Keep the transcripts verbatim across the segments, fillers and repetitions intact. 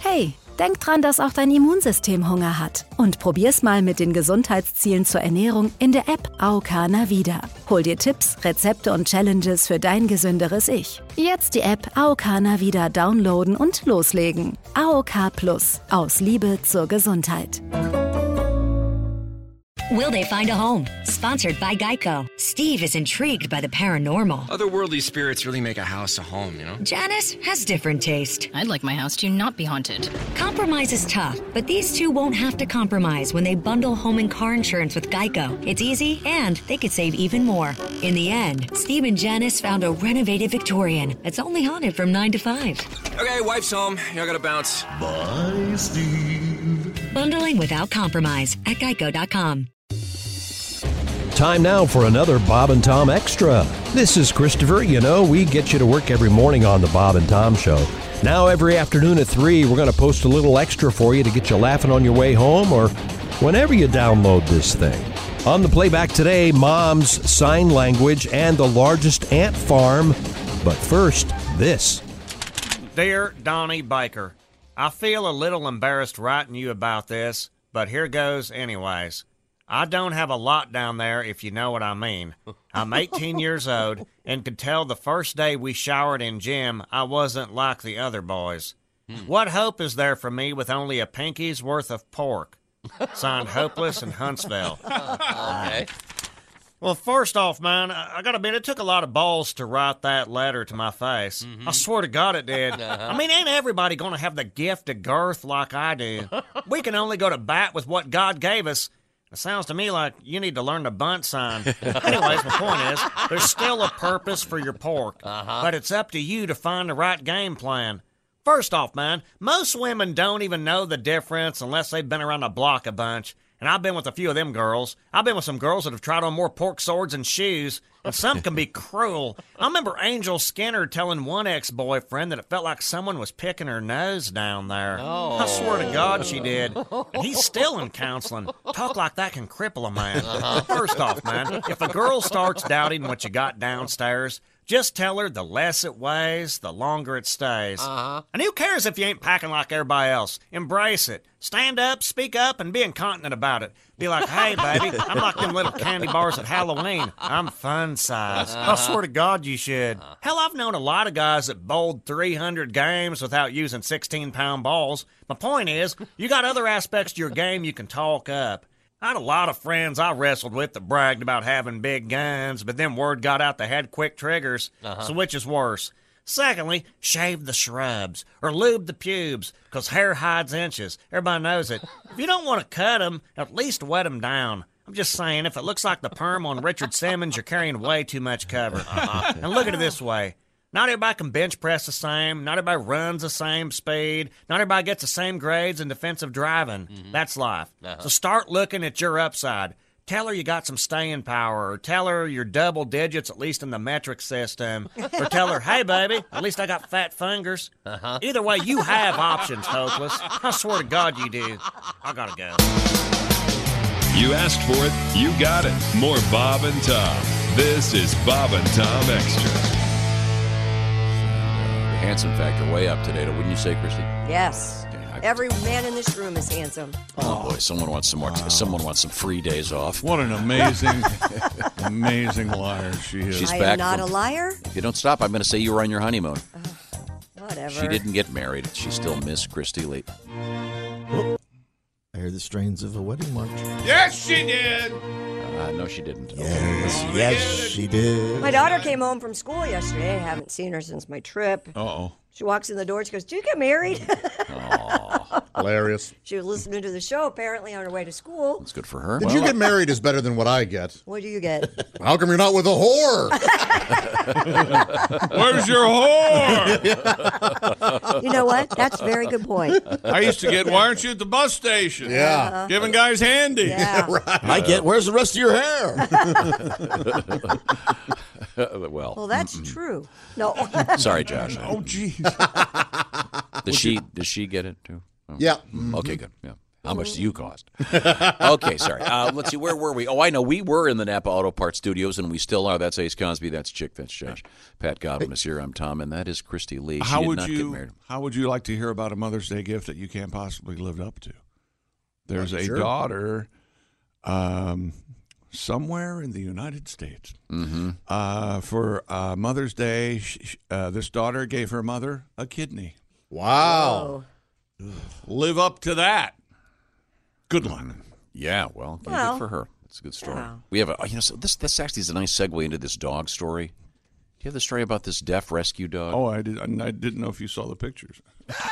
Hey, denk dran, dass auch dein Immunsystem Hunger hat. Und probier's mal mit den Gesundheitszielen zur Ernährung in der App A O K Navida. Hol dir Tipps, Rezepte und Challenges für dein gesünderes Ich. Jetzt die App A O K Navida downloaden und loslegen. A O K Plus. Aus Liebe zur Gesundheit. Will they find a home? Sponsored by Geico. Steve is intrigued by the paranormal. Otherworldly spirits really make a house a home, you know? Janice has different taste. I'd like my house to not be haunted. Compromise is tough, but these two won't have to compromise when they bundle home and car insurance with Geico. It's easy, and they could save even more. In the end, Steve and Janice found a renovated Victorian that's only haunted from nine to five. Okay, wife's home. I gotta bounce. Bye, Steve. Bundling without compromise at geico dot com. Time now for another Bob and Tom Extra. This is Christopher. You know, we get you to work every morning on the Bob and Tom Show. Now every afternoon at three, we're going to post a little extra for you to get you laughing on your way home or whenever you download this thing. On the playback today, Mom's sign language and the largest ant farm. But first, this. Dear Donnie Baker, I feel a little embarrassed writing you about this, but here goes anyways. I don't have a lot down there, if you know what I mean. I'm eighteen years old and could tell the first day we showered in gym I wasn't like the other boys. What hope is there for me with only a pinky's worth of pork? Signed, Hopeless in Huntsville. Okay. Well, first off, man, I, I gotta admit, it took a lot of balls to write that letter to my face. Mm-hmm. I swear to God it did. Uh-huh. I mean, ain't everybody gonna have the gift of girth like I do? We can only go to bat with what God gave us. It sounds to me like you need to learn the bunt sign. Anyways, my point is, there's still a purpose for your pork, uh-huh. but it's up to you to find the right game plan. First off, man, most women don't even know the difference unless they've been around the block a bunch. And I've been with a few of them girls. I've been with some girls that have tried on more pork swords and shoes, and some can be cruel. I remember Angel Skinner telling one ex-boyfriend that it felt like someone was picking her nose down there. Oh. I swear to God she did. And he's still in counseling. Talk like that can cripple a man. Uh-huh. First off, man, if a girl starts doubting what you got downstairs, just tell her the less it weighs, the longer it stays. Uh-huh. And who cares if you ain't packing like everybody else? Embrace it. Stand up, speak up, and be incontinent about it. Be like, hey, baby, I'm like them little candy bars at Halloween. I'm fun size. Uh-huh. I swear to God you should. Uh-huh. Hell, I've known a lot of guys that bowled three hundred games without using sixteen-pound balls. My point is, you got other aspects to your game you can talk up. I had a lot of friends I wrestled with that bragged about having big guns, but then word got out they had quick triggers. Uh-huh. So which is worse? Secondly, shave the shrubs or lube the pubes, because hair hides inches. Everybody knows it. If you don't want to cut them, at least wet them down. I'm just saying, if it looks like the perm on Richard Simmons, you're carrying way too much cover. Uh-huh. And look at it this way. Not everybody can bench press the same. Not everybody runs the same speed. Not everybody gets the same grades in defensive driving. Mm-hmm. That's life. Uh-huh. So start looking at your upside. Tell her you got some staying power, or tell her you're double digits, at least in the metric system, or tell her, hey, baby, at least I got fat fingers. Uh-huh. Either way, you have options, Hopeless. I swear to God you do. I gotta go. You asked for it, you got it. More Bob and Tom. This is Bob and Tom Extra. Handsome factor way up today, wouldn't you say, Christy? Yes. Okay, every man in this room is handsome. Oh, oh boy, someone wants some more. Wow. Someone wants some free days off. What an amazing, amazing liar she is. She's I back am not from, a liar. If you don't stop, I'm going to say you were on your honeymoon. Uh, whatever. She didn't get married. She still Miss Christy Lee. Oh, I hear the strains of a wedding march. Yes, she did. Uh, no, she didn't. Yes, okay. yes, she did. My daughter came home from school yesterday. I haven't seen her since my trip. Uh-oh. She walks in the door. She goes, "Did you get married?" Oh, hilarious. She was listening to the show, apparently, on her way to school. That's good for her. Did well, you get married is better than what I get. What do you get? How come you're not with a whore? Where's your whore? You know what? That's a very good point. I used to get, why aren't you at the bus station? Yeah. Uh-huh. Giving guys handy. Yeah. Yeah, right. I get, where's the rest of your hair? well, well, that's mm-mm. true. No. Sorry, Josh. Oh, geez. Does she, does she get it, too? Oh. Yeah. Mm-hmm. Okay, good. Yeah. How much do you cost? Okay, sorry. Uh, let's see. Where were we? Oh, I know. We were in the Napa Auto Parts Studios, and we still are. That's Ace Cosby. That's Chick. That's Josh. Pat Godwin is here. I'm Tom, and that is Christy Lee. She how did would not you? get married. How would you like to hear about a Mother's Day gift that you can't possibly live up to? There's Well, a sure. daughter, um, somewhere in the United States. Mm-hmm. Uh, for uh, Mother's Day, sh- uh, this daughter gave her mother a kidney. Wow. Live up to that. Good luck. Yeah, well, good Well, for her. It's a good story. yeah. We have a, you know, so this this actually is a nice segue into this dog story. Do you have the story about this deaf rescue dog? Oh, I did. I didn't know if you saw the pictures.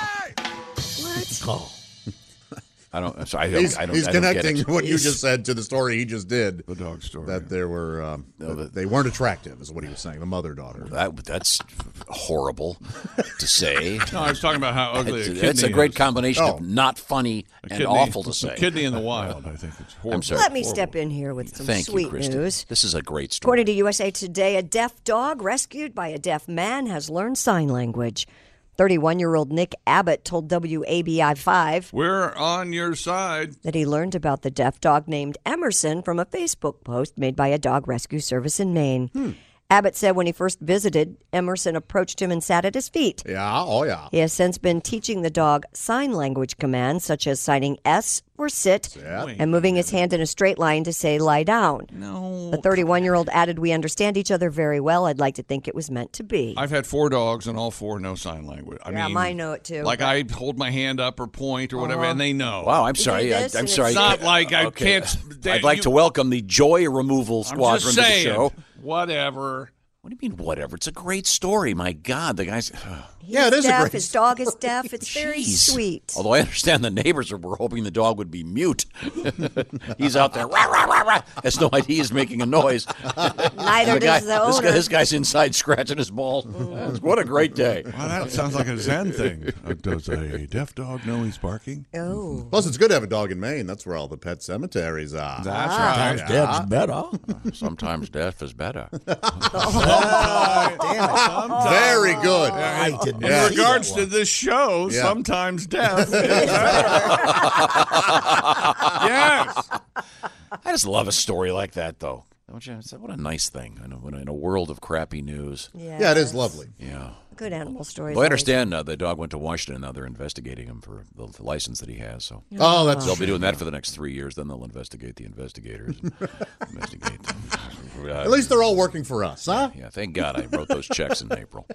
What? Oh. I don't. I'm sorry, I don't. He's, I don't, he's I don't connecting get it. what you just said to the story he just did. The dog story. That there were, um, No, that the- they weren't attractive, is what he was saying. The mother daughter. That that's horrible to say. No, I was talking about how ugly It's, a it's kidney a great is. combination Oh. of not funny A and kidney- awful to a say. Kidney in the wild. I think it's horrible. I'm sorry. Let me Horrible. step in here with some Thank you, sweet Christy. news. This is a great story. According to U S A Today, a deaf dog rescued by a deaf man has learned sign language. thirty-one-year-old Nick Abbott told W A B I five We're on your side. that he learned about the deaf dog named Emerson from a Facebook post made by a dog rescue service in Maine. Hmm. Abbott said when he first visited, Emerson approached him and sat at his feet. Yeah, oh yeah. He has since been teaching the dog sign language commands such as signing S for sit Sit. and moving his hand in a straight line to say lie down. No. The thirty-one-year-old added, "We understand each other very well. I'd like to think it was meant to be." I've had four dogs, and all four know sign language. I Yeah, mean, mine know it too. Like I hold my hand up or point or whatever, Uh-huh. and they know. Wow, I'm You sorry. do I, this I'm and sorry. It's not like I Okay. can't. they- I'd like you- to welcome the Joy Removal I'm Squadron just to the saying. show. Whatever. What do you mean, whatever? It's a great story. My God, the guy's. He's Yeah, it is a deaf. great His dog is deaf. It's very Jeez. sweet. Although I understand the neighbors are, were hoping the dog would be mute. He's out there, rah, rah, rah, rah, has no idea he's making a noise. Neither the does guy, the this, owner. guy, this guy's inside scratching his balls. What a great day. Wow, that sounds like a Zen thing. Uh, does a deaf dog know he's barking? Oh. Plus, it's good to have a dog in Maine. That's where all the pet cemeteries are. That's Sometimes right. deaf's better. Sometimes death is better. Very good. I did In not see regards that to one. this show, Yeah. sometimes death is better. Yes. I just love a story like that, though. Don't you? It's- What a nice thing in a, in a world of crappy news. Yeah, it is lovely. Yeah. Good animal stories. Well, I always. understand uh, the dog went to Washington, and now they're investigating him for the, the license that he has. So Oh, that's they'll be doing that for the next three years. Then they'll investigate the investigators. And investigate them. Uh, At least they're all working for us, huh? Yeah, thank God I wrote those checks in April.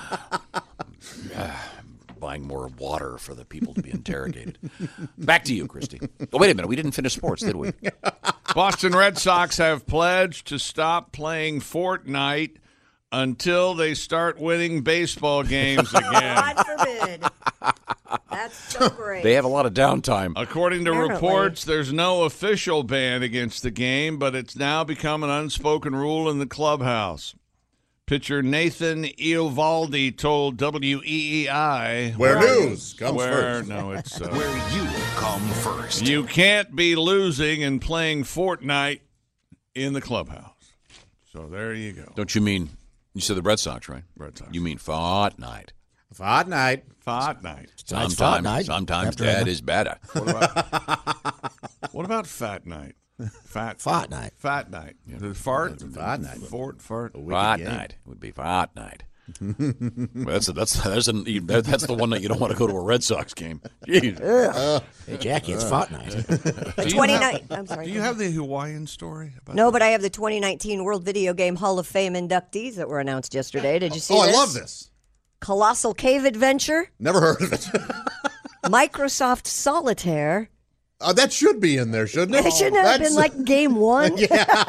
Ah, buying more water for the people to be interrogated. Back to you, Christy. Oh, wait a minute. We didn't finish sports, did we? Boston Red Sox have pledged to stop playing Fortnite until they start winning baseball games again. God forbid. That's so great. They have a lot of downtime. According to Apparently. reports, there's no official ban against the game, but it's now become an unspoken rule in the clubhouse. Pitcher Nathan Eovaldi told W E E I Where news comes where, first. No, it's uh, Where you come first. you can't be losing and playing Fortnite in the clubhouse. So there you go. Don't you mean, you said the Red Sox, right? Red Sox. You mean Fortnite. Fortnite. Fortnite. Tonight's Sometimes, Fortnite. sometimes After that dinner. is better. What about, what about Fat Night? Fat Fart night. Fat Night. The fart. Fat Night. Fort. Fart. Fortnite would be Fortnite. well, that's that's that's, an, that, that's the one that you don't want to go to a Red Sox game. Jeez. Hey, Jackie, it's Fart night. The twenty nineteen. I'm sorry. Do you have the Hawaiian story? About No, but I have the twenty nineteen World Video Game Hall of Fame inductees that were announced yesterday. Did you see Oh, this? I love this. Colossal Cave Adventure, Never heard of it. Microsoft Solitaire. Uh, that should be in there, shouldn't it? It shouldn't have That's- been like game one.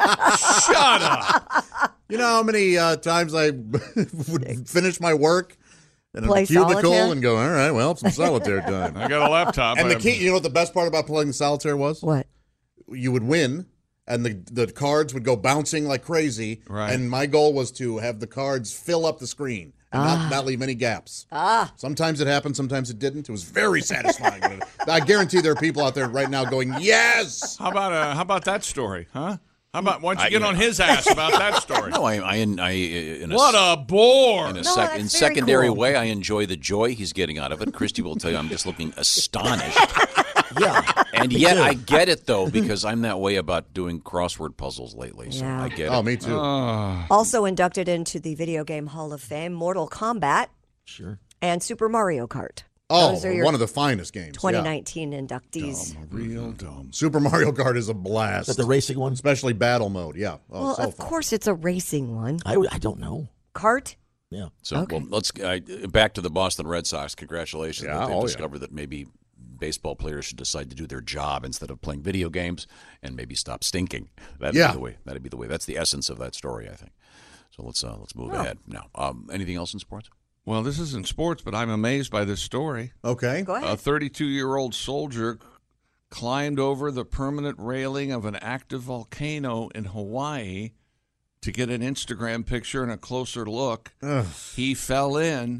Shut up. You know how many uh, times I would finish my work in a Play cubicle solitaire? and go, all right, well, some solitaire time. I got a laptop. And I the key, you know what the best part about playing solitaire was? What? You would win, and the the cards would go bouncing like crazy. Right. And my goal was to have the cards fill up the screen and not, not leave any gaps. Ah. Sometimes it happened, sometimes it didn't. It was very satisfying. I guarantee there are people out there right now going, yes! How about uh, how about that story, huh? How about why don't you I- get on his ass about that story? No, I, I, I in a, What a bore! in a No, sec, that's in very secondary cool. way, I enjoy the joy he's getting out of it. Christy will tell you, I'm just looking astonished Yeah. And Me yet too. I get it, though, because I'm that way about doing crossword puzzles lately. So Yeah. I get it. Oh, me too. Also inducted into the Video Game Hall of Fame, Mortal Kombat Sure. and Super Mario Kart. Oh, Those are your one of the finest games. twenty yeah. nineteen inductees. Dumb, real dumb. Super Mario Kart is a blast. Is that the racing one? Especially battle mode, yeah. Oh, Well, so of fun. course it's a racing one. I, I don't know. Kart? Yeah. So Okay. well, let's uh, back to the Boston Red Sox. Congratulations Yeah, that they've oh, yeah. discovered that maybe baseball players should decide to do their job instead of playing video games and maybe stop stinking. That'd Yeah. be the way. That'd be the way. That's the essence of that story, I think. So let's uh, let's move Oh. ahead now. Um, anything else in sports? Well, this isn't sports, but I'm amazed by this story. Okay. Go ahead. A thirty-two-year-old soldier climbed over the permanent railing of an active volcano in Hawaii to get an Instagram picture and a closer look. Ugh. He fell in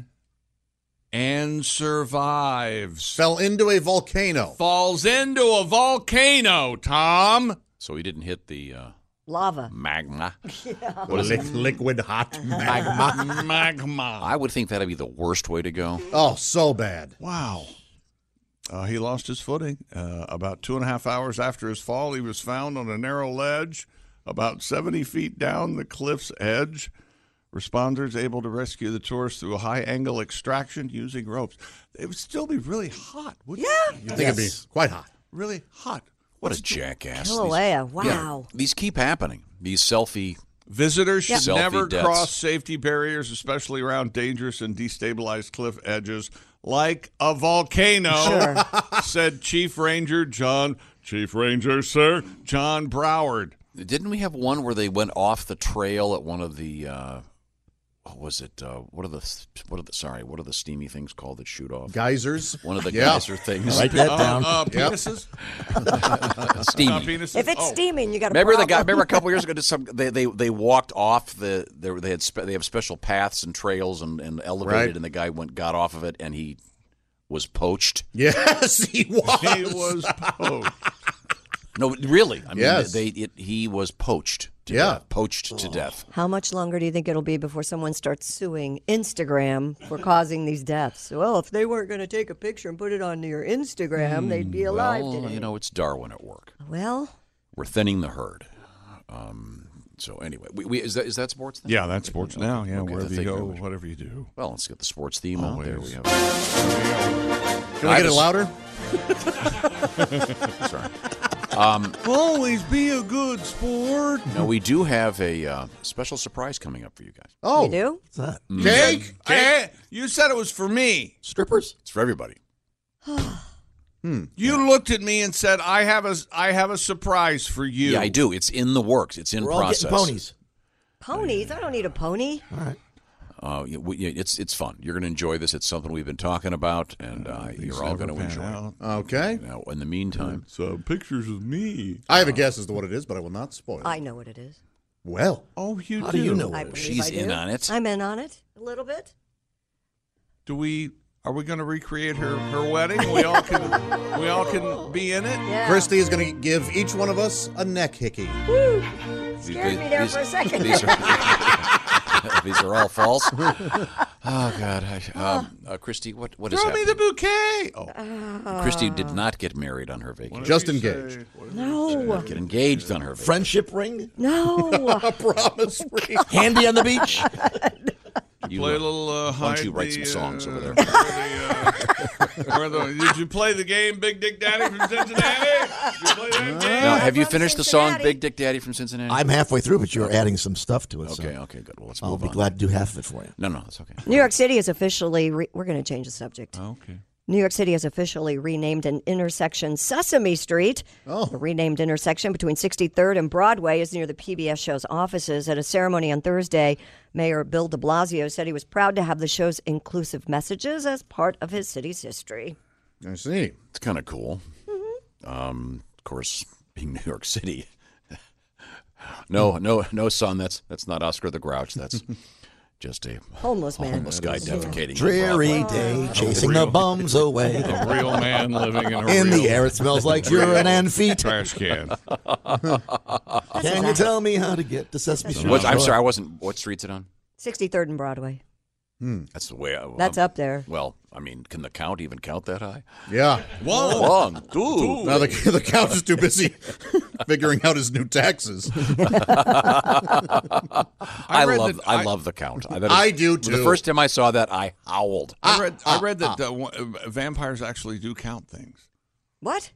and survives. Fell into a volcano. Falls into a volcano, Tom. So he didn't hit the uh, Lava. magma. What is it? Liquid hot magma. Magma. I would think that'd be the worst way to go. Oh, so bad. Wow. Uh, he lost his footing. Uh, about two and a half hours after his fall, he was found on a narrow ledge about seventy feet down the cliff's edge. Responders able to rescue the tourist through a high-angle extraction using ropes. It would still be really hot, wouldn't Yeah. it? I think it'd be quite hot. Really hot. What a jackass. Kilauea. These- Wow. yeah, these keep happening. These selfie. Visitors should Selfie never deaths. cross safety barriers, especially around dangerous and destabilized cliff edges like a volcano, Sure. said Chief Ranger John, Chief Ranger, sir, John Broward. Didn't we have one where they went off the trail at one of the? Uh, what was it? Uh, what are the? What are the? Sorry, what are the steamy things called that shoot off? Geysers. One of the Yeah. geyser things. Write that Uh, down. uh, Yep. penises? Steamy. Uh, penises? If it's Oh. steaming, you got a Remember the problem. guy? Remember a couple years ago, did some they, they they walked off the they, they had spe, they have special paths and trails and, and elevated, Right. and the guy went got off of it and he was poached. Yes, he was. He was poached. No, really. I mean, Yes. they it, he was poached. To Yeah. death. Poached to death. How much longer do you think it'll be before someone starts suing Instagram for causing these deaths? Well, if they weren't going to take a picture and put it on your Instagram, they'd be alive Well, today. you know, it's Darwin at work. Well, We're thinning the herd. Um, so anyway, we, we, is that is that sports? Then? Yeah, that's sports now. Yeah, Okay, wherever thank you you go, very much. whatever you do. Well, let's get the sports theme out there. Always. We have. Can we get it louder? Sorry. Um, Always be a good sport. no, we do have a uh, special surprise coming up for you guys. Oh, you do? What's that? Cake? Eh, you said it was for me. Strippers? It's for everybody. You looked at me and said, "I have a, I have a surprise for you." Yeah, I do. It's in the works. It's in We're all process. getting ponies. Ponies? I don't need a pony. All right. Uh, yeah, we, yeah, it's it's fun. You're going to enjoy this. It's something we've been talking about, and uh, These you're all never going to pan enjoy out. it. Okay. Now, in the meantime, So pictures of me. I have a guess as to what it is, but I will not spoil it. I know what it is. Well, Oh, you How do you know I what it believe is? she's I do. in on it. I'm in on it a little bit. Do we? Are we going to recreate her, her wedding? We all can. We all can be in it. Yeah. Christy is going to give each one of us a neck hickey. Woo. These- Scared me there these- for a second. These are, these are all false. Oh God, I, um, uh, Christy, what what is Throw me happening? the bouquet. Oh, Christy did not get married on her vacation. Just What did you engaged. say? What did No. Get engaged on her vacation. Friendship ring? No. A promise ring. Handy on the beach? You, play uh, a little. Uh, why don't you hide write the, some songs uh, over there? where the, uh, where the, did you play the game, Big Dick Daddy from Cincinnati? Did you play that game? Now, have you from finished the song Cincinnati. "Big Dick Daddy" from Cincinnati? I'm halfway through, but you're adding some stuff to it. okay. So Okay. Good. Well, let's I'll move be on. glad to do half of it for you. No, no, that's okay. New York City is officially, re- we're going to change the subject. Okay. New York City has officially renamed an intersection Sesame Street. Oh. The renamed intersection between sixty-third and Broadway is near the P B S show's offices. At a ceremony on Thursday, Mayor Bill de Blasio said he was proud to have the show's inclusive messages as part of his city's history. I see. It's kind of cool. Um, of course, being New York City. no, no, no, son. That's that's not Oscar the Grouch. That's just a Homeless man. homeless guy defecating. Dreary day, chasing the bums away. A real man living in a In real the air, it smells like urine and feet. trash can. Can you tell me how to get to Sesame Street? What's, I'm sorry, I wasn't. What street's it on? sixty-third and Broadway. Hmm. That's the way I. That's I'm- up there. Well, I mean, can the count even count that high? Yeah. One, one, two. Now the, the count is too busy figuring out his new taxes. I, read love. that- I, I- love the count. I, that I do, too. The first time I saw that, I howled. I read. I read that uh, one- uh, vampires actually do count things. What?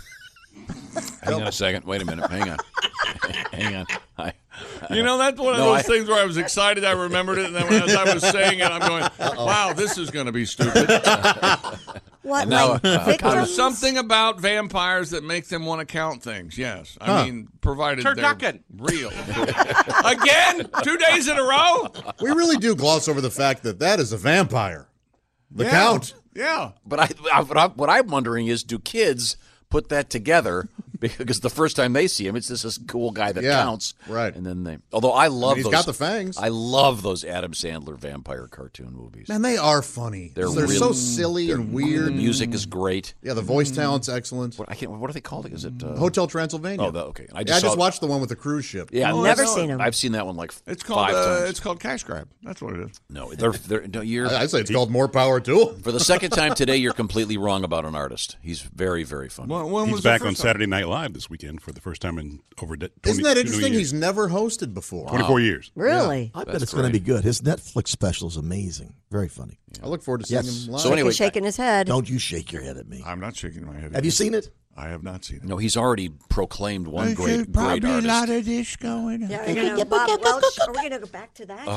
Hang on a second. Wait a minute. Hang on. Hang on. I, You know, that's one of No, those I- things where I was excited, I remembered it, and then as I was saying it, I'm going, wow, this is going to be stupid. What, now, like uh, victims? There's something about vampires that make them want to count things, yes. I Huh. mean, provided Turducken. they're real. Again? Two days in a row? We really do gloss over the fact that that is a vampire. The Yeah. count. Yeah. But I, I, what, I, what I'm wondering is, do kids put that together? Because the first time they see him, it's just this cool guy that Yeah, counts. right. And then they. Although I love He's those. got the fangs. I love those Adam Sandler vampire cartoon movies. Man, they are funny. They're They're, really- so silly they're- and weird. The music is great. Yeah, the voice talent's excellent. What I can't. What are they called? Is it uh, Hotel Transylvania. Oh, the, okay. I I just, just, yeah, I just saw- watched the one with the cruise ship. Yeah, Oh, Never that's- seen him. I've seen that one like It's called, five uh, times. it's called Cash Grab. That's what it is. No, they're they're no, you're. I- I'd say it's called More Power to him. For the second time today, you're completely wrong about an artist. He's very, very funny. When, when He's was the back first on time? Saturday Night Live this weekend for the first time in over de- twenty, Isn't that twenty interesting? years. He's never hosted before. twenty-four years. Really? I bet That's it's going to great. be good. His Netflix special is amazing. Very funny. I look forward to seeing Yes. him live. So anyway, He's shaking his head. Don't you shake your head at me. I'm not shaking my head. Have you seen it? I have not seen it. No, he's already proclaimed one great, great artist. of this going on. Yeah, we're gonna, Bob Welch, are we going to go back to that?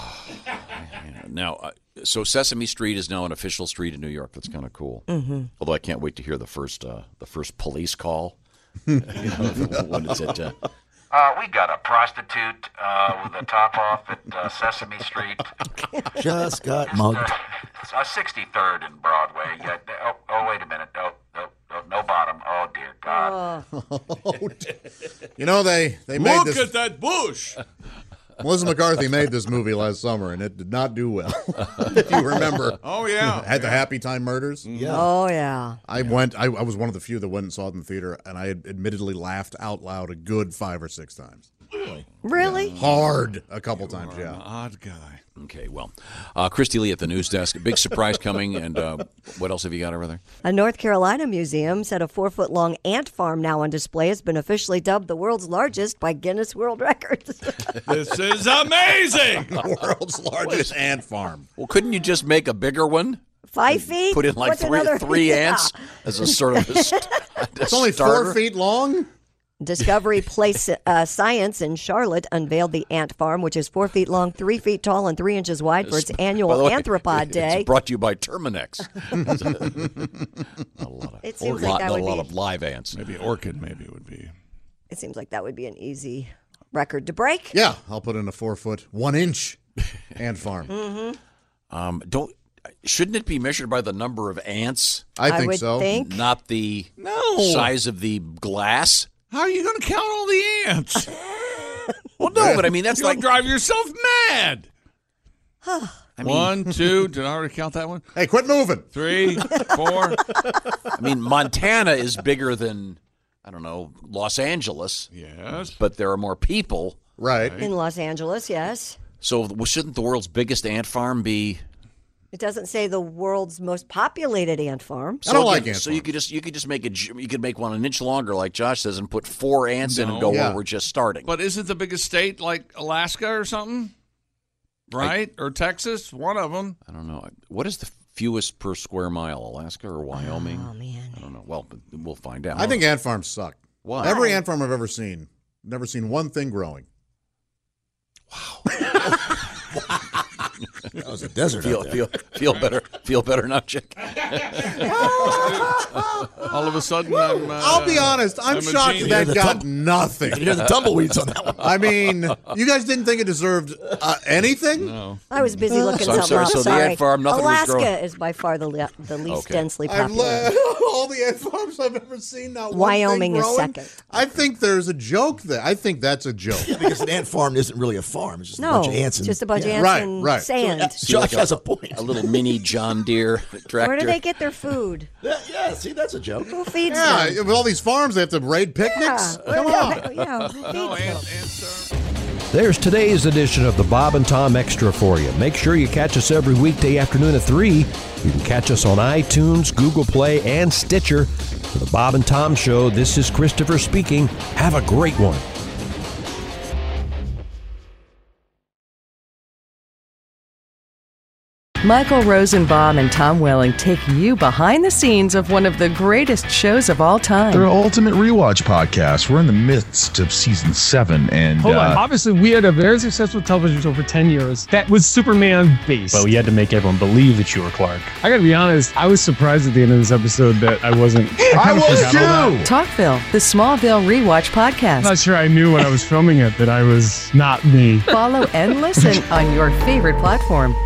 Now, uh, so Sesame Street is now an official street in New York. That's kind of cool. Mm-hmm. Although I can't wait to hear the first uh, the first police call. You know, when it's at, uh, Uh, we got a prostitute uh, with a top off at uh, Sesame Street. Just got Just, mugged. uh, it's, uh, sixty-third and Broadway. Yeah, oh, oh, wait a minute. No, no, no, no bottom. Oh, dear God. You know, they, they made Look this. at that bush. Melissa McCarthy made this movie last summer, and it did not do well. If you remember. Oh, yeah. Had the Happy Time Murders. Yeah. Oh, yeah. I went. I, I was one of the few that went and saw it in the theater, and I had admittedly laughed out loud a good five or six times. Really? Hard a couple times, yeah. Odd guy. okay, well, uh, Christy Lee at the news desk. A big surprise coming. And uh, what else have you got over there? A North Carolina museum said a four-foot-long ant farm now on display has been officially dubbed the world's largest by Guinness World Records. This is amazing. The world's largest ant farm. Well, couldn't you just make a bigger one? Five feet? Put in like What's three another- three Yeah. ants as a sort of a, st- a It's only starter? four feet long. Discovery Place uh, Science in Charlotte unveiled the ant farm, which is four feet long, three feet tall, and three inches wide for its By the annual way, Anthropod Day. It's brought to you by Terminex. a lot of, It seems a like lot, that a would lot be- of live ants. Maybe orchid, maybe it would be. It seems like that would be an easy record to break. Yeah, I'll put in a four foot, one inch ant farm. Mm-hmm. Um, don't shouldn't it be measured by the number of ants? I I think would so. think. Not the No. size of the glass. How are you going to count all the ants? Well, no, but I mean that's You'll like drive yourself mad. I mean, One, two. Did I already count that one? Hey, quit moving. Three, four. I mean Montana is bigger than I don't know Los Angeles, Yes. but there are more people. Right. In Los Angeles, yes. So shouldn't the world's biggest ant farm be? It doesn't say the world's most populated ant farm. I don't so like again, ant So you could just you could just make a j- you could make one an inch longer, like Josh says, and put four ants in and No. go Yeah. where we're just starting. But isn't the biggest state like Alaska or something? Right? or Texas? One of them. I don't know. What is the fewest per square mile, Alaska or Wyoming? Oh, man. I don't know. Well, but we'll find out. I think ant farms suck. Why? Every ant farm I've ever seen, never seen one thing growing. That was a desert feel out there. feel feel better feel better now, Chick. All of a sudden, I'm. Uh, I'll be honest. I'm, I'm a shocked genius. that The got tum- nothing. You hear the tumbleweeds on that one. I mean, you guys didn't think it deserved uh, anything? No. I was busy looking So I'm something sorry, up. so the Sorry. ant farm, nothing was Alaska growing. is by far the le- the least Okay. densely I've populated. le- all the ant farms I've ever seen. Not one Wyoming thing is growing. second. I think there's a joke there. I think that's a joke. Because an ant farm isn't really a farm. It's just No, a bunch of ants. And, just a bunch of yeah. ants Right, and right. sand. Josh has a point. A little mini John Deere tractor. Where do they get their food? Yeah, yeah, see, that's a joke. Who feeds Yeah, them? with all these farms, they have to raid picnics. Yeah. Come on. Yeah, who feeds No, them? ant, ants are. There's today's edition of the Bob and Tom Extra for you. Make sure you catch us every weekday afternoon at three. You can catch us on iTunes, Google Play, and Stitcher. For the Bob and Tom Show, this is Christopher speaking. Have a great one. Michael Rosenbaum and Tom Welling take you behind the scenes of one of the greatest shows of all time. They're Ultimate Rewatch Podcast. We're in the midst of season seven, and hold uh, on. Obviously, we had a very successful television show for ten years that was Superman based. But we had to make everyone believe that you were Clark. I got to be honest. I was surprised at the end of this episode that I wasn't. I, I was too. Talkville, the Smallville Rewatch Podcast. I'm not sure I knew when I was filming it that I was not me. Follow and listen on your favorite platform.